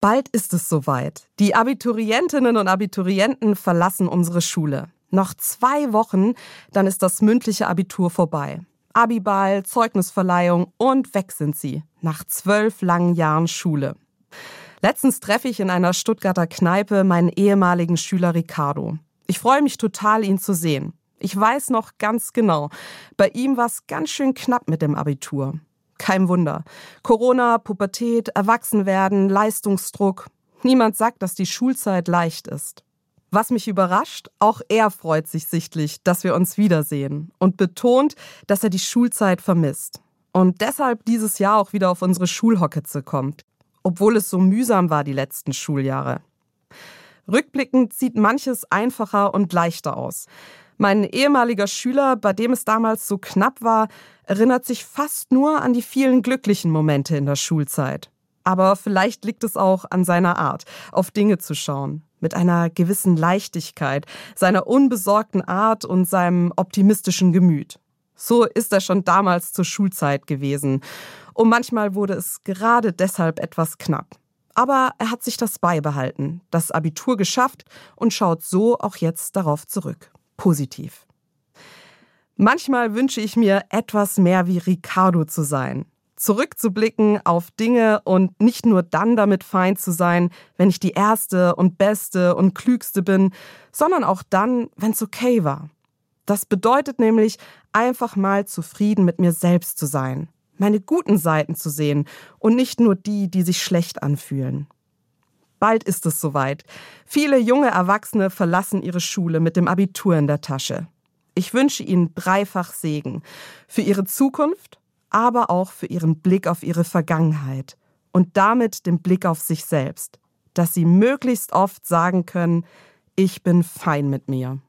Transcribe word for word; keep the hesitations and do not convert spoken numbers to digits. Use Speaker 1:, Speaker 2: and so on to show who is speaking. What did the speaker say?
Speaker 1: Bald ist es soweit. Die Abiturientinnen und Abiturienten verlassen unsere Schule. Noch zwei Wochen, dann ist das mündliche Abitur vorbei. Abiball, Zeugnisverleihung und weg sind sie. Nach zwölf langen Jahren Schule. Letztens treffe ich in einer Stuttgarter Kneipe meinen ehemaligen Schüler Ricardo. Ich freue mich total, ihn zu sehen. Ich weiß noch ganz genau, bei ihm war es ganz schön knapp mit dem Abitur. Kein Wunder. Corona, Pubertät, Erwachsenwerden, Leistungsdruck. Niemand sagt, dass die Schulzeit leicht ist. Was mich überrascht, auch er freut sich sichtlich, dass wir uns wiedersehen und betont, dass er die Schulzeit vermisst. Und deshalb dieses Jahr auch wieder auf unsere Schulhocketze kommt. Obwohl es so mühsam war die letzten Schuljahre. Rückblickend sieht manches einfacher und leichter aus. Mein ehemaliger Schüler, bei dem es damals so knapp war, erinnert sich fast nur an die vielen glücklichen Momente in der Schulzeit. Aber vielleicht liegt es auch an seiner Art, auf Dinge zu schauen. Mit einer gewissen Leichtigkeit, seiner unbesorgten Art und seinem optimistischen Gemüt. So ist er schon damals zur Schulzeit gewesen. Und manchmal wurde es gerade deshalb etwas knapp. Aber er hat sich das beibehalten, das Abitur geschafft und schaut so auch jetzt darauf zurück. Positiv. Manchmal wünsche ich mir, etwas mehr wie Ricardo zu sein. Zurückzublicken auf Dinge und nicht nur dann damit fein zu sein, wenn ich die Erste und Beste und Klügste bin, sondern auch dann, wenn es okay war. Das bedeutet nämlich, einfach mal zufrieden mit mir selbst zu sein, meine guten Seiten zu sehen und nicht nur die, die sich schlecht anfühlen. Bald ist es soweit. Viele junge Erwachsene verlassen ihre Schule mit dem Abitur in der Tasche. Ich wünsche ihnen dreifach Segen. Für ihre Zukunft, aber auch für ihren Blick auf ihre Vergangenheit. Und damit den Blick auf sich selbst. Dass sie möglichst oft sagen können, ich bin fein mit mir.